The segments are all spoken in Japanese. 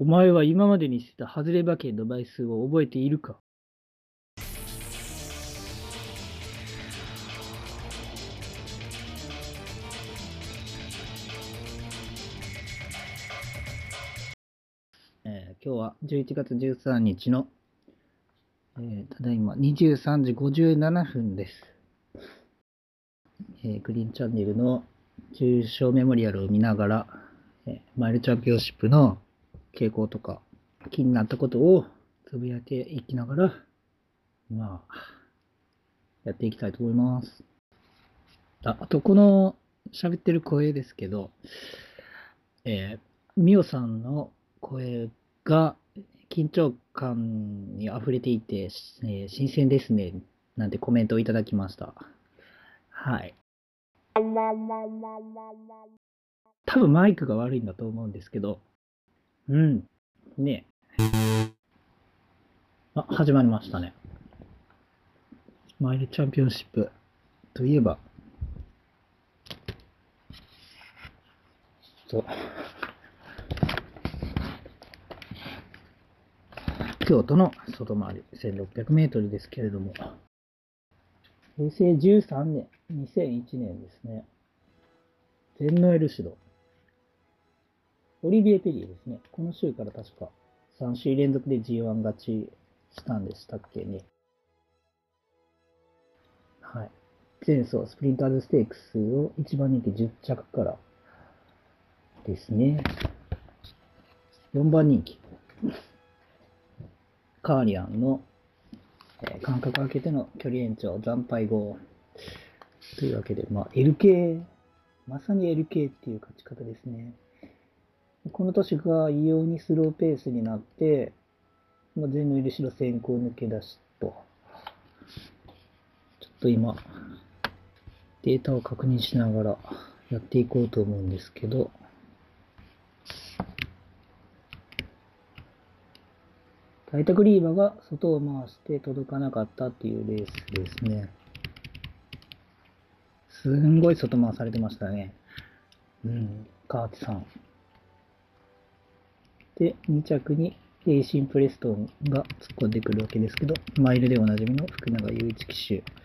お前は今までにしてた外れ馬券の枚数を覚えているか？今日は11月13日の、ただいま23時57分です。グリーンチャンネルの重賞メモリアルを見ながら、マイルチャンピオンシップの傾向とか気になったことをつぶやいていきながら、やっていきたいと思います。あとこの喋ってる声ですけど、ミオさんの声が緊張感に溢れていて、新鮮ですね、なんてコメントをいただきました。はい。多分マイクが悪いんだと思うんですけど、ね。始まりましたね。マイルチャンピオンシップといえば、京都の外回り1600メートルですけれども、平成13年、2001年ですね。全ノエルシド。オリビエ・ペリーですね。この週から確か3週連続で G1 勝ちしたんでしたっけね。はい。前走スプリンターズステークスを1番人気10着からですね。4番人気。カーリアンの間隔空けての距離延長、惨敗後。というわけで、LK、まさに LK っていう勝ち方ですね。この年が異様にスローペースになって、全ノイルシロ先行抜け出しと。ちょっと今、データを確認しながらやっていこうと思うんですけど、タイタクリーバが外を回して届かなかったっていうレースですね。すんごい外回されてましたね。カーチさん。で、2着にエイシンプレストンが突っ込んでくるわけですけど、マイルでおなじみの福永祐一騎手。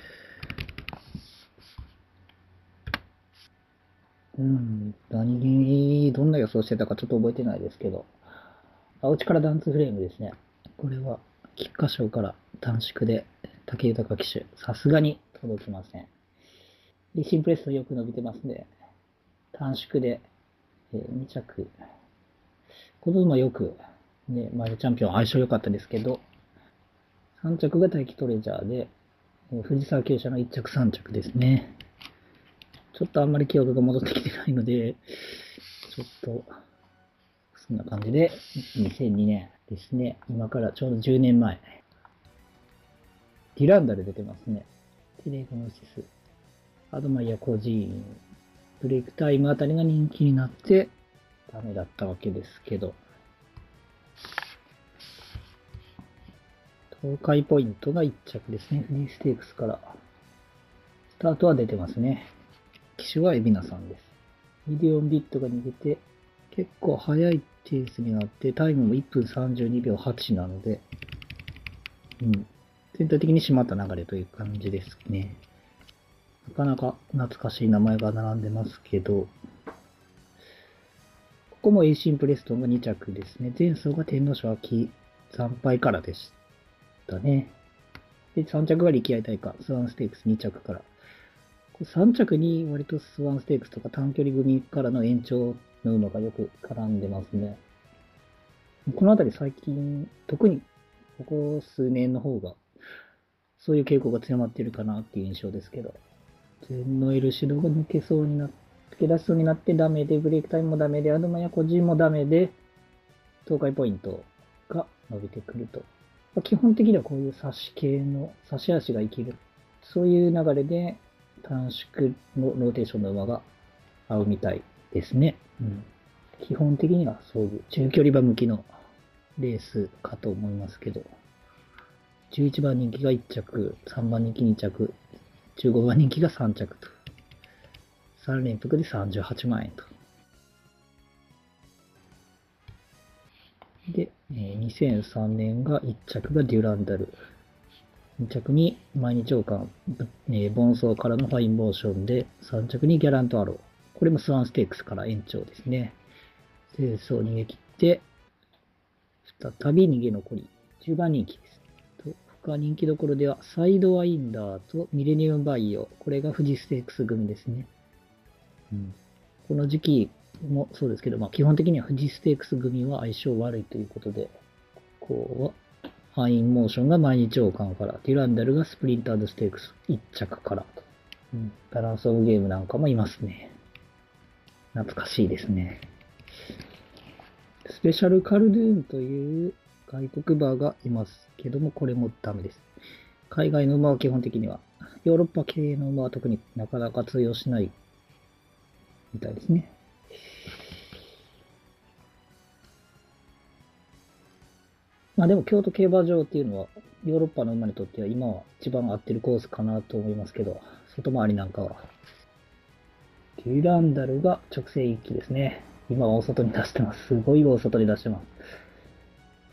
どんな予想してたかちょっと覚えてないですけど、青力ダンツフレームですね。これは、菊花賞から短縮で、武豊騎手、さすがに届きません。で、シンプレストよく伸びてますね。短縮で、2着。この馬よく、マイルチャンピオン相性良かったですけど、3着が大気トレジャーで、藤沢厩舎の1着3着ですね。ちょっとあんまり記憶が戻ってきてないので、ちょっと、そんな感じで、2002年ですね。今からちょうど10年前。ディランダル出てますね。テレグノシス、アドマイヤ・コジーン、ブレイクタイムあたりが人気になって、ダメだったわけですけど、東海ポイントが1着ですね。フリーステークスから。スタートは出てますね。騎手は海老名さんです。ミリオンビットが逃げて、結構速いペースになって、タイムも1分32秒8なので、全体的に締まった流れという感じですね。なかなか懐かしい名前が並んでますけど、ここもエイシンプレストンが2着ですね。前走が天皇賞秋惨敗からでしたね。で、3着が力愛大会、スワンステークス2着から。3着に割とスワンステークスとか短距離組からの延長の馬がよく絡んでますね。このあたり最近、特にここ数年の方が、そういう傾向が強まっているかなっていう印象ですけど、全ノエルシドが抜け出しそうになってダメで、ブレイクタイムもダメで、アドマやコジンもダメで、東海ポイントが伸びてくると。基本的にはこういう差し系の、差し足が生きる。そういう流れで、短縮のローテーションの馬が合うみたいですね。基本的にはそういう中距離馬向きのレースかと思いますけど、11番人気が1着、3番人気2着、15番人気が3着と、3連複で38万円と。 2003年が1着がデュランダル。2着に毎日王冠、ボンソーからのファインモーションで、3着にギャラントアロー。これもスワンステークスから延長ですね。で、そう逃げ切って、再び逃げ残り、10番人気です。他人気どころでは、サイドワインダーとミレニウムバイオ。これが富士ステークス組ですね。この時期もそうですけど、基本的には富士ステークス組は相性悪いということで、ここは、ファインモーションが毎日王冠から、デュランダルがスプリンターズステークス1着からと。バランスオブゲームなんかもいますね。懐かしいですね。スペシャルカルドゥーンという外国馬がいますけども、これもダメです。海外の馬は基本的には、ヨーロッパ系の馬は特になかなか通用しないみたいですね。でも京都競馬場っていうのはヨーロッパの馬にとっては今は一番合ってるコースかなと思いますけど、外回りなんかは。デュランダルが直線一気ですね。今は大外に出してます。すごい大外に出してます。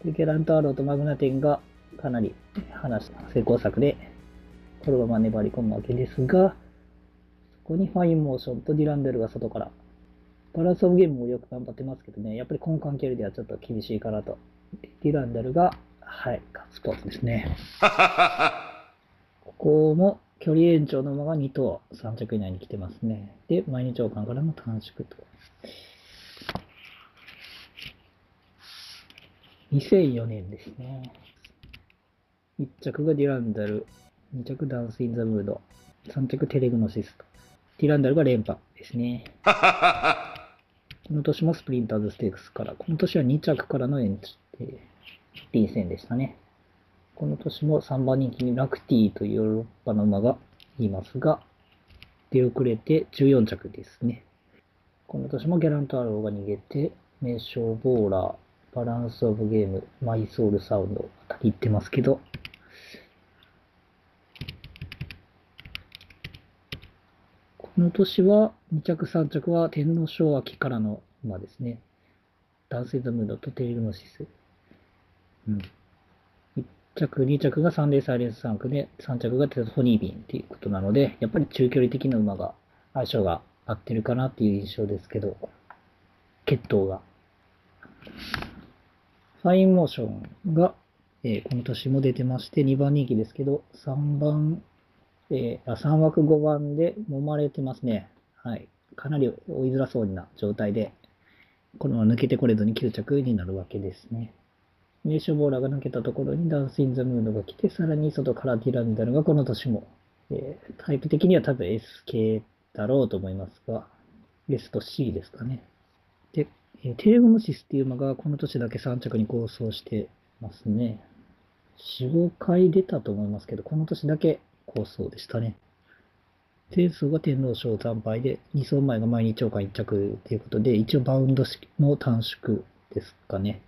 で、ゲラントアローとマグナテンがかなり成功策で、このまま粘り込むわけですが、そこにファインモーションとデュランダルが外から。バランスオブゲームもよく頑張ってますけどね、やっぱり根幹距離ではちょっと厳しいかなと。デュランダルが、ガッツポーズですね。ここも距離延長の馬が2頭3着以内に来てますね。で、毎日王冠からの短縮と。2004年ですね。1着がデュランダル、2着ダンス・イン・ザ・ムード、3着テレグノシスと。デュランダルが連覇ですね。この年もスプリンターズステークスから、この年は2着からの臨戦でしたね。この年も3番人気にラクティというヨーロッパの馬がいますが、出遅れて14着ですね。この年もギャラントアローが逃げて、名称ボーラー、バランスオブゲーム、マイソウルサウンドあたり行ってますけど、この年は2着3着は天皇賞秋からの馬ですね。ダンス・イン・ザ・ムードとテレグノシス。1着、2着がサンデーサイレンス3区で、3着がテトニービンっていうことなので、やっぱり中距離的な馬が相性が合ってるかなっていう印象ですけど、血統が。ファインモーションが、この年も出てまして、2番人気ですけど、3枠5番で揉まれてますね。はい。かなり追いづらそうな状態で、このまま抜けてこれずに9着になるわけですね。名所ボーラーが抜けたところにダンス・イン・ザ・ムードが来て、さらに外からディランダルがこの年も、タイプ的には多分 S 系だろうと思いますが、S と C ですかね。で、テレグノシスっていう馬がこの年だけ3着に構想してますね。4、5回出たと思いますけど、この年だけ構想でしたね。前走が天皇賞惨敗で、2走前が毎日王冠1着ということで、一応バウンドの短縮ですかね。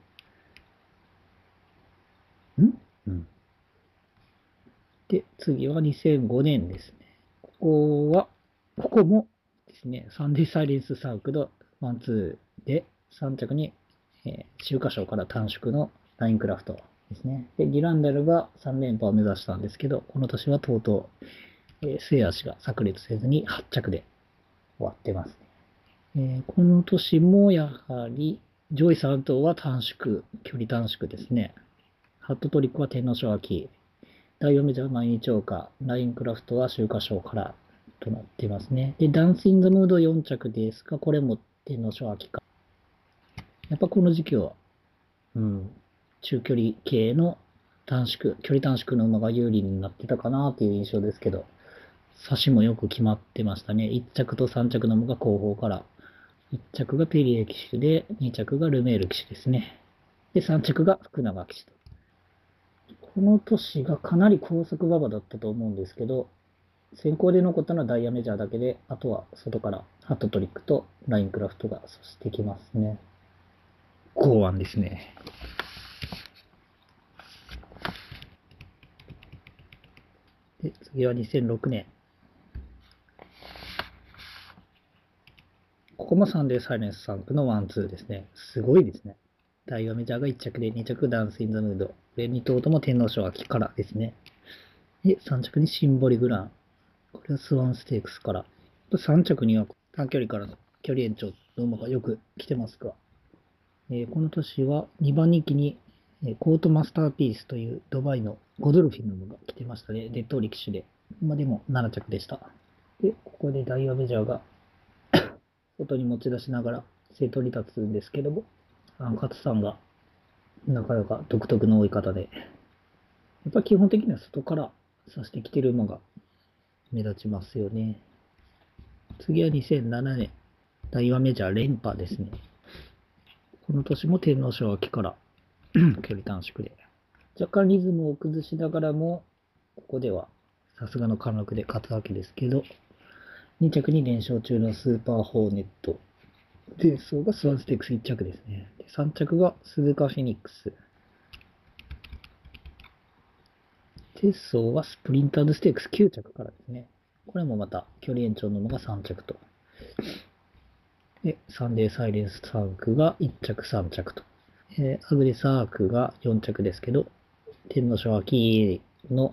で、次は2005年ですね。ここもですね、サンデーサイレンスサークルワンツーで3着に、秋華賞から短縮のラインクラフトですね。で、ディランダルが3連覇を目指したんですけど、この年はとうとう、末足が炸裂せずに8着で終わってますね。この年もやはり上位3頭は短縮、距離短縮ですね。ハットトリックは天皇賞秋、第4メジャーは毎日王冠、ラインクラフトは秋華賞からとなっていますね。で、ダンスインザムード4着ですが、これも天皇賞秋か。やっぱこの時期は、中距離系の距離短縮の馬が有利になってたかなという印象ですけど、差しもよく決まってましたね。1着と3着の馬が後方から、1着がペリエ騎手で、2着がルメール騎手ですね。で、3着が福永騎手と。この年がかなり高速馬場だったと思うんですけど、先行で残ったのはダイヤメジャーだけで、あとは外からハットトリックとラインクラフトがそしてきますね。剛腕ですね。で、次は2006年。ここもサンデーサイレンス3区のワンツーですね。すごいですね。 大和メジャーが1着で、2着ダンスインザムード。で、2頭とも天皇賞秋からですね。で、3着にシンボリグラン。これはスワンステークスから。3着には短距離からの距離延長の馬がよく来てますが、この年は2番人気にコートマスターピースというドバイのゴドルフィンの馬が来てましたね。デッド力士で。まあ、でも7着でした。で、ここで大和メジャーが外に持ち出しながら先頭に立つんですけども、勝さんがなかなか独特の追い方で、やっぱり基本的には外から指してきてる馬が目立ちますよね。次は2007年、大和メジャー連覇ですね。この年も天皇賞秋から距離短縮で、若干リズムを崩しながらも、ここではさすがの貫禄で勝つわけですけど、2着に連勝中のスーパーホーネット。前走がスワンステークス1着ですね。で3着が鈴鹿フェニックス。前走はスプリンターズステークス9着からですね。これもまた距離延長の馬が3着と。で、サンデーサイレンスサークが1着3着と。アグレサークが4着ですけど、天皇賞秋の、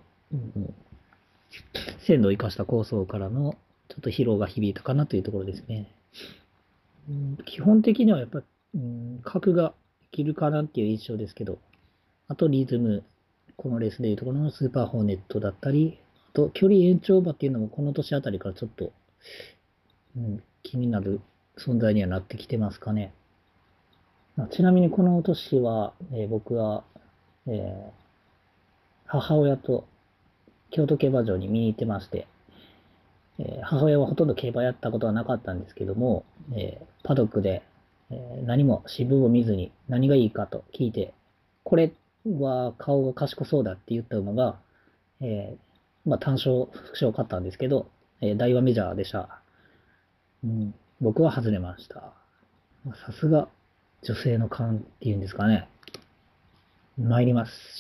鮮度を生かした構想からのちょっと疲労が響いたかなというところですね。基本的にはやっぱり、角が生きるかなっていう印象ですけど、あとリズム、このレースでいうところのスーパーホーネットだったり、あと距離延長馬っていうのもこの年あたりからちょっと、気になる存在にはなってきてますかね。ちなみにこの年は、僕は、母親と京都競馬場に見に行ってまして、母親はほとんど競馬やったことはなかったんですけども、パドックで、何も支部を見ずに何がいいかと聞いて、これは顔が賢そうだって言った馬が、単勝、副賞を買ったんですけど、大和メジャーでした。僕は外れました。さすが女性の勘っていうんですかね。参りました。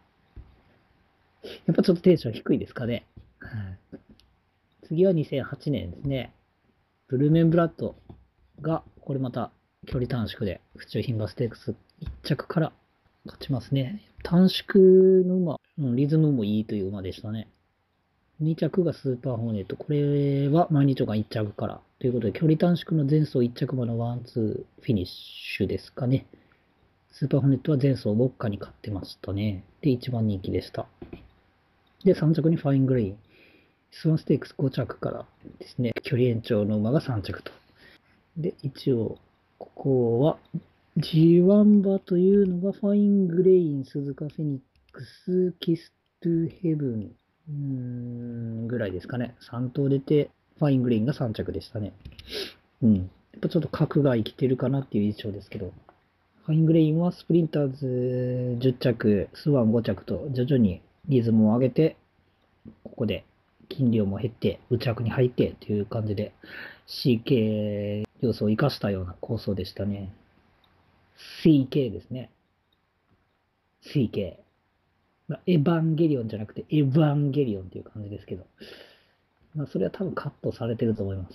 やっぱちょっとテンション低いですかね。次は2008年ですね。ブルーメンブラッドが、これまた距離短縮で、府中牝馬ステークス1着から勝ちますね。短縮の馬、リズムもいいという馬でしたね。2着がスーパーホーネット。これは毎日が1着から。ということで、距離短縮の前走1着までのワン、ツーフィニッシュですかね。スーパーホーネットは前走ウォッカに勝ってましたね。で、1番人気でした。で、3着にファイングレイン。スワンステークス5着からですね、距離延長の馬が3着と。で、一応、ここは G1 馬というのがファイングレイン、鈴鹿フェニックス、キストゥヘブンぐらいですかね。3頭出て、ファイングレインが3着でしたね。やっぱちょっと格が生きてるかなっていう印象ですけど、ファイングレインはスプリンターズ10着、スワン5着と徐々にリズムを上げて、ここで筋量も減って、内枠に入ってという感じで、CK 要素を生かしたような構想でしたね。CK ですね。CK。エヴァンゲリオンじゃなくて、エヴァンゲリオンっていう感じですけど。それは多分カットされてると思います。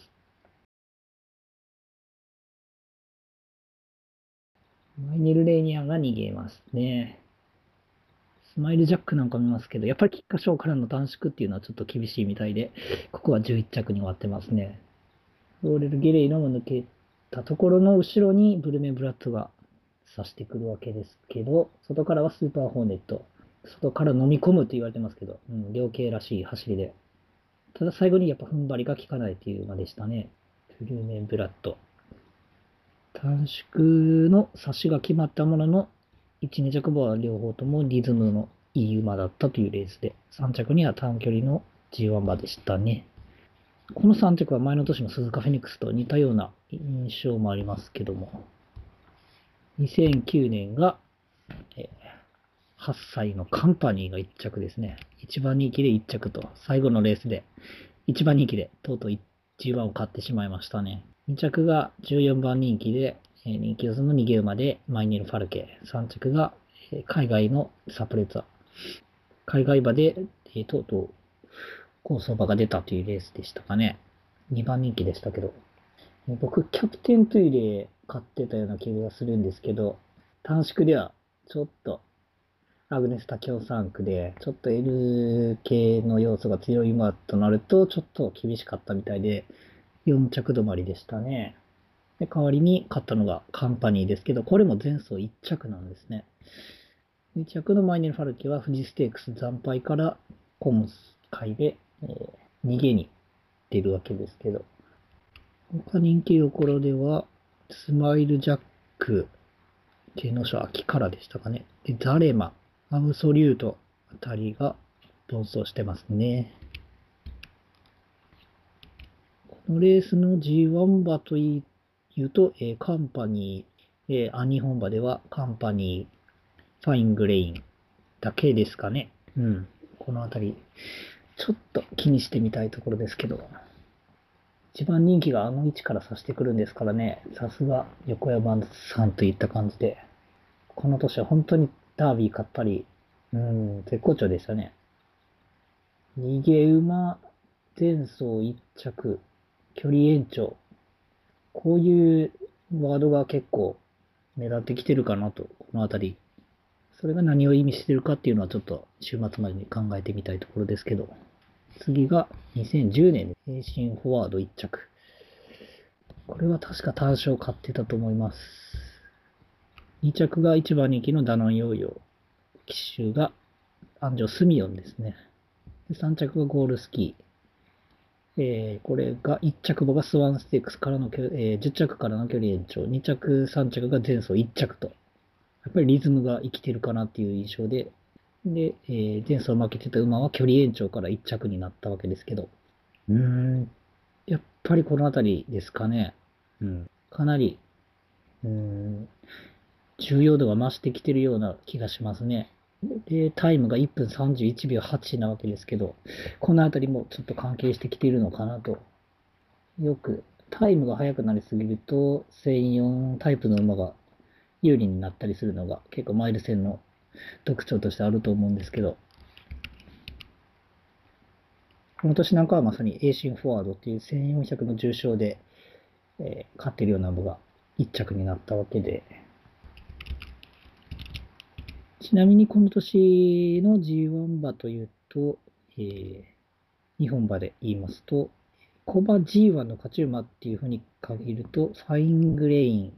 マイネルレーニアが逃げますね。スマイルジャックなんか見ますけど、やっぱり菊花賞からの短縮っていうのはちょっと厳しいみたいで、ここは11着に終わってますね。ローレル・ゲレイのも抜けたところの後ろにブルメンブラッドが刺してくるわけですけど、外からはスーパーホーネット。外から飲み込むと言われてますけど、両系らしい走りで。ただ最後にやっぱ踏ん張りが効かないという馬でしたね。ブルメンブラッド。短縮の差しが決まったものの、1、2着馬は両方ともリズムのいい馬だったというレースで、3着には短距離の G1 馬でしたね。この3着は前の年の鈴鹿フェニックスと似たような印象もありますけども、2009年が、8歳のカンパニーが1着ですね。1番人気で1着と、最後のレースで1番人気でとうとう G1 を買ってしまいましたね。2着が14番人気で、人気予想の逃げ馬でマイネル・ファルケ。3着が海外のサプレッツァ。海外馬で、とうとう高相場が出たというレースでしたかね。2番人気でしたけど。僕、キャプテントゥイレ買ってたような気がするんですけど、 短縮ではちょっとアグネス・タキオ3区で、ちょっと L 系の要素が強い馬となると、ちょっと厳しかったみたいで、4着止まりでしたね。で、代わりに勝ったのがカンパニーですけど、これも前走1着なんですね。1着のマイネル・ファルキは富士ステークス惨敗から今回で、逃げに出るわけですけど、他人気どころでは、スマイル・ジャック、天皇賞秋からでしたかね。で、ザレマ、アブソリュートあたりが奔走してますね。このレースの G1 馬というと、カンパニー、日本馬ではカンパニー、ファイングレインだけですかね。うん。このあたり、ちょっと気にしてみたいところですけど、一番人気があの位置から差してくるんですからね、さすが横山さんといった感じで、この年は本当にダービー勝ったり、絶好調でしたね。逃げ馬、前走1着、距離延長。こういうワードが結構目立ってきてるかなと、このあたり。それが何を意味してるかっていうのはちょっと週末までに考えてみたいところですけど。次が2010年、平進フォワード1着。これは確か単勝買ってたと思います。2着が1番人気のダノンヨーヨー。騎手が安城スミヨンですね。3着がゴールスキー。これが1着馬がスワンステークスからの、10着からの距離延長。2着、3着が前走1着と。やっぱりリズムが生きてるかなっていう印象で、で、前走負けてた馬は距離延長から1着になったわけですけど、やっぱりこの辺りですかね。かなり、重要度が増してきてるような気がしますね。で、タイムが1分31秒8なわけですけど、このあたりもちょっと関係してきているのかなと。よく、タイムが速くなりすぎると、専用タイプの馬が有利になったりするのが結構マイル戦の特徴としてあると思うんですけど、この年なんかはまさにエーシンフォワードっていう1400の重賞で、勝っているような馬が1着になったわけで、ちなみにこの年の G1 馬というと、日本馬で言いますと、コバ G1 の勝ち馬っていうふうに限ると、ファイングレイン、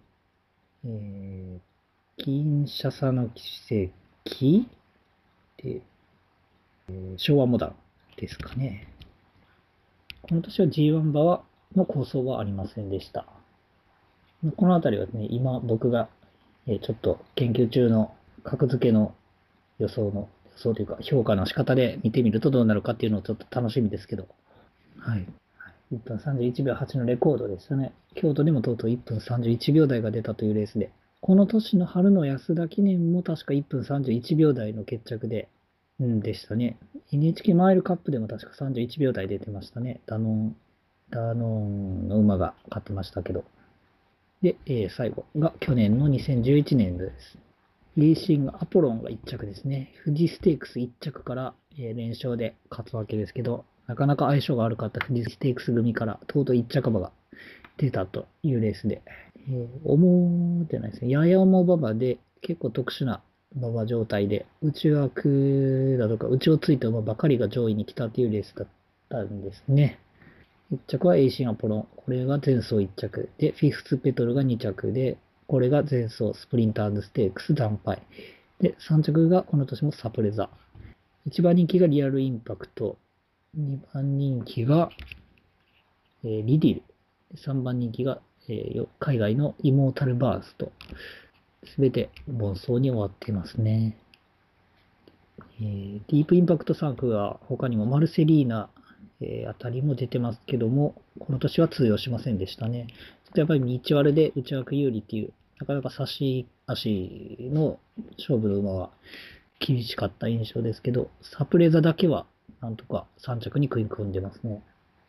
キンシャサの奇跡で、昭和モダンですかね。この年は G1 馬の構想はありませんでした。このあたりはね、今僕がちょっと研究中の格付けの予想というか評価の仕方で見てみるとどうなるかっていうのをちょっと楽しみですけど。はい。1分31秒8のレコードでしたね。京都でもとうとう1分31秒台が出たというレースで。この年の春の安田記念も確か1分31秒台の決着で、でしたね。NHK マイルカップでも確か31秒台出てましたね。ダノンの馬が勝ってましたけど。で、最後が去年の2011年です。レーシングアポロンが1着ですね。富士ステークス1着から、連勝で勝つわけですけど、なかなか相性が悪かった富士ステークス組からとうとう1着馬が出たというレースで、重じゃないですね。やや重馬場で結構特殊な馬場状態で、内枠だとか内をついた馬ばかりが上位に来たというレースだったんですね。1着はエイシンアポロン。これが前走1着。で、フィフスペトルが2着で、これが前走スプリンターズステークス惨敗。で、3着がこの年もサプレザ。1番人気がリアルインパクト。2番人気が、リディル。3番人気が、海外のイモータルバースト。すべて凡走に終わっていますね。ディープインパクト3区は他にもマルセリーナ、あたりも出てますけども、この年は通用しませんでしたね。ちょっとやっぱり道割れで内枠有利っていう、なかなか差し足の勝負の馬は厳しかった印象ですけど、サプレザだけはなんとか3着に食い込んでますね。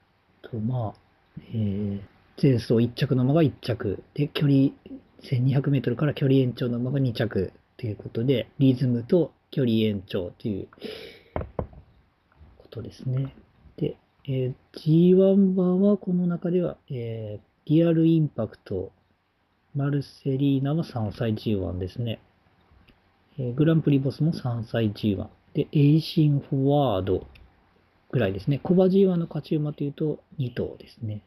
前走1着の馬が1着で、距離1200メートルから距離延長の馬が2着ということで、リズムと距離延長ということですね。で、G1 馬はこの中では、リアルインパクト、マルセリーナは3歳 G1 ですね。 グランプリボスも3歳 G1。で、エイシンフォワードぐらいですね。コバ G1 の勝ち馬というと2頭ですね。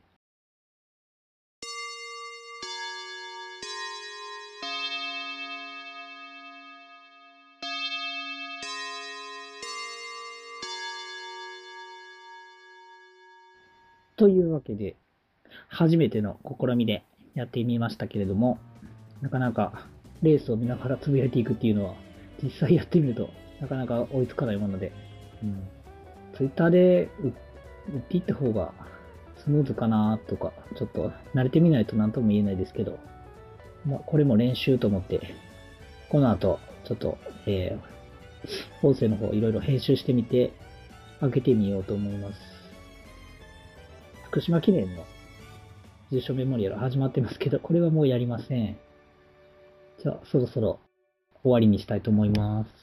というわけで、初めての試みでやってみましたけれども、なかなかレースを見ながらつぶやいていくっていうのは、実際やってみるとなかなか追いつかないもので、ツイッターで打っていった方がスムーズかなとか、ちょっと慣れてみないと何とも言えないですけど、これも練習と思って、この後、ちょっと、音声の方いろいろ編集してみて、開けてみようと思います。福島記念の重賞メモリアル始まってますけど、これはもうやりません。じゃあ、そろそろ終わりにしたいと思います。